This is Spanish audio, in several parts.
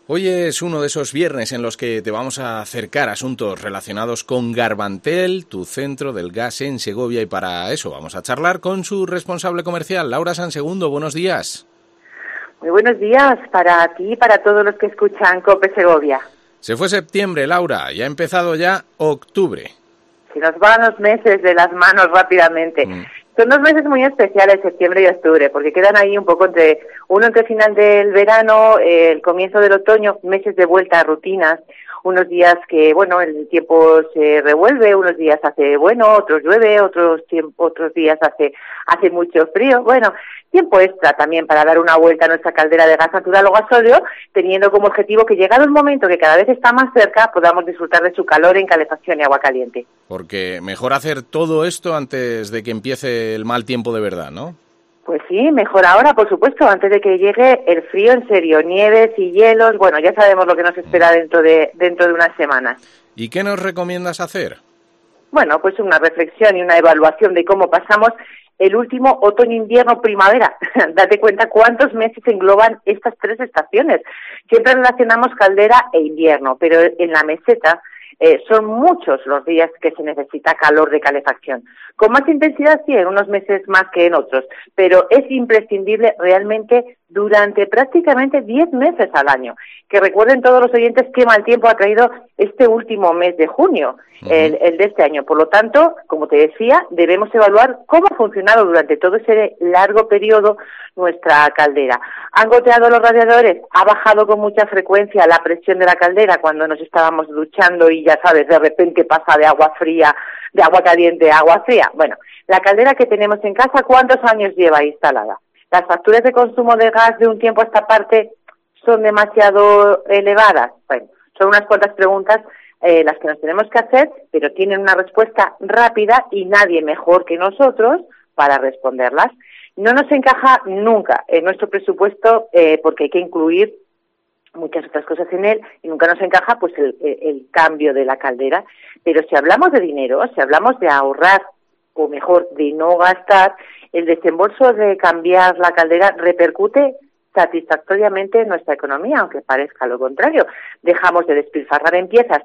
Hoy es uno de esos viernes en los que te vamos a acercar asuntos relacionados con Garbantel, tu centro del gas en Segovia, y para eso vamos a charlar con su responsable comercial, Laura Sansegundo. Buenos días. Muy buenos días para ti y para todos los que escuchan COPE Segovia. Se fue septiembre, Laura, y ha empezado ya octubre. Se nos van los meses de las manos rápidamente. Son 2 meses muy especiales, septiembre y octubre, porque quedan ahí un poco entre final del verano, el comienzo del otoño, meses de vuelta a rutinas, unos días que, bueno, el tiempo se revuelve, unos días hace bueno, otros llueve, otros días hace mucho frío. Bueno, tiempo extra también para dar una vuelta a nuestra caldera de gas natural o gasóleo, teniendo como objetivo que llegado el momento que cada vez está más cerca, podamos disfrutar de su calor en calefacción y agua caliente. Porque mejor hacer todo esto antes de que empiece el mal tiempo de verdad, ¿no? Pues sí, mejor ahora, por supuesto, antes de que llegue el frío en serio, nieves y hielos. Bueno, ya sabemos lo que nos espera dentro de unas semanas. ¿Y qué nos recomiendas hacer? Bueno, pues una reflexión y una evaluación de cómo pasamos el último otoño, invierno, primavera. Date cuenta cuántos meses engloban estas 3 estaciones. Siempre relacionamos caldera e invierno, pero en la meseta son muchos los días que se necesita calor de calefacción. Con más intensidad sí, en unos meses más que en otros, pero es imprescindible realmente durante prácticamente 10 meses al año. Que recuerden todos los oyentes qué mal tiempo ha traído este último mes de junio, el de este año. Por lo tanto, como te decía, debemos evaluar cómo ha funcionado durante todo ese largo periodo nuestra caldera. ¿Han goteado los radiadores? ¿Ha bajado con mucha frecuencia la presión de la caldera cuando nos estábamos duchando y ya sabes, de repente pasa de agua fría, de agua caliente a agua fría? Bueno, la caldera que tenemos en casa, ¿cuántos años lleva instalada? ¿Las facturas de consumo de gas de un tiempo a esta parte son demasiado elevadas? Bueno, son unas cuantas preguntas las que nos tenemos que hacer, pero tienen una respuesta rápida y nadie mejor que nosotros para responderlas. No nos encaja nunca en nuestro presupuesto porque hay que incluir muchas otras cosas en él y nunca nos encaja pues el cambio de la caldera. Pero si hablamos de dinero, si hablamos de ahorrar, o mejor, de no gastar, el desembolso de cambiar la caldera repercute satisfactoriamente en nuestra economía, aunque parezca lo contrario. Dejamos de despilfarrar en piezas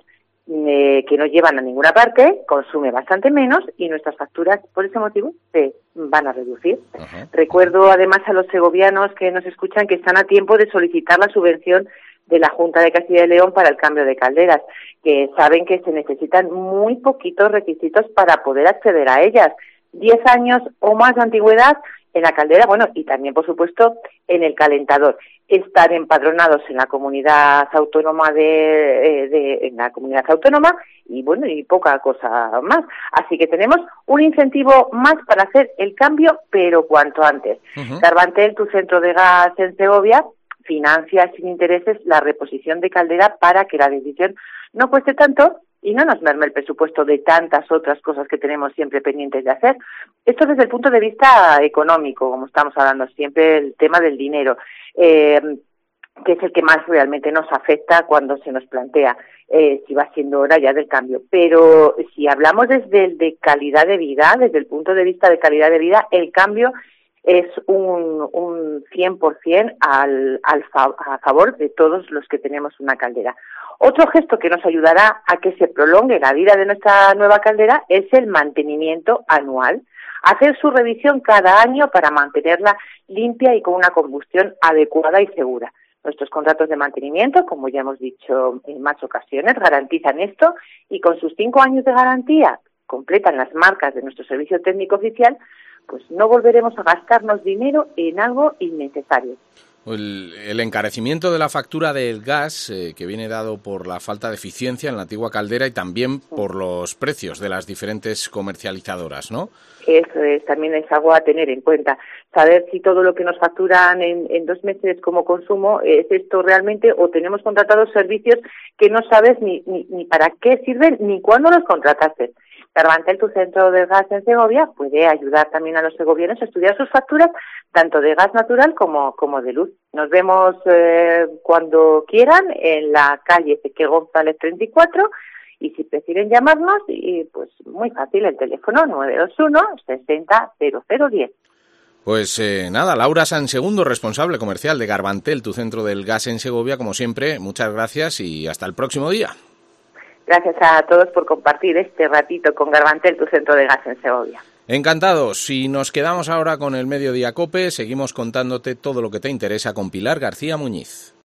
que no llevan a ninguna parte, consume bastante menos y nuestras facturas, por ese motivo, se van a reducir. Recuerdo además a los segovianos que nos escuchan que están a tiempo de solicitar la subvención de la Junta de Castilla y León para el cambio de calderas, que saben que se necesitan muy poquitos requisitos para poder acceder a ellas. 10 años o más de antigüedad en la caldera, bueno, y también, por supuesto, en el calentador. Estar empadronados en la comunidad autónoma en la comunidad autónoma y, bueno, y poca cosa más. Así que tenemos un incentivo más para hacer el cambio, pero cuanto antes. Garbantel, tu centro de gas en Segovia, financia sin intereses la reposición de caldera para que la decisión no cueste tanto y no nos merme el presupuesto de tantas otras cosas que tenemos siempre pendientes de hacer. Esto desde el punto de vista económico, como estamos hablando siempre, el tema del dinero, que es el que más realmente nos afecta cuando se nos plantea si va siendo hora ya del cambio. Pero si hablamos desde el de calidad de vida, desde el punto de vista de calidad de vida, el cambio es un 100% a favor de todos los que tenemos una caldera. Otro gesto que nos ayudará a que se prolongue la vida de nuestra nueva caldera es el mantenimiento anual. Hacer su revisión cada año para mantenerla limpia y con una combustión adecuada y segura. Nuestros contratos de mantenimiento, como ya hemos dicho en más ocasiones, garantizan esto y con sus 5 años de garantía completan las marcas de nuestro servicio técnico oficial, pues no volveremos a gastarnos dinero en algo innecesario. El encarecimiento de la factura del gas que viene dado por la falta de eficiencia en la antigua caldera y también por los precios de las diferentes comercializadoras, ¿no? Eso es, también es algo a tener en cuenta. Saber si todo lo que nos facturan en 2 meses como consumo es esto realmente o tenemos contratados servicios que no sabes ni para qué sirven ni cuándo los contrataste. Garbantel, tu centro de gas en Segovia, puede ayudar también a los segovianos a estudiar sus facturas, tanto de gas natural como de luz. Nos vemos cuando quieran en la calle Ezequiel González 34 y si prefieren llamarnos, pues muy fácil, el teléfono 921 60 0010. Pues nada, Laura Sansegundo, responsable comercial de Garbantel, tu centro del gas en Segovia, como siempre, muchas gracias y hasta el próximo día. Gracias a todos por compartir este ratito con Garbantel, tu centro de gas en Segovia. Encantados. Y nos quedamos ahora con el Mediodía COPE. Seguimos contándote todo lo que te interesa con Pilar García Muñiz.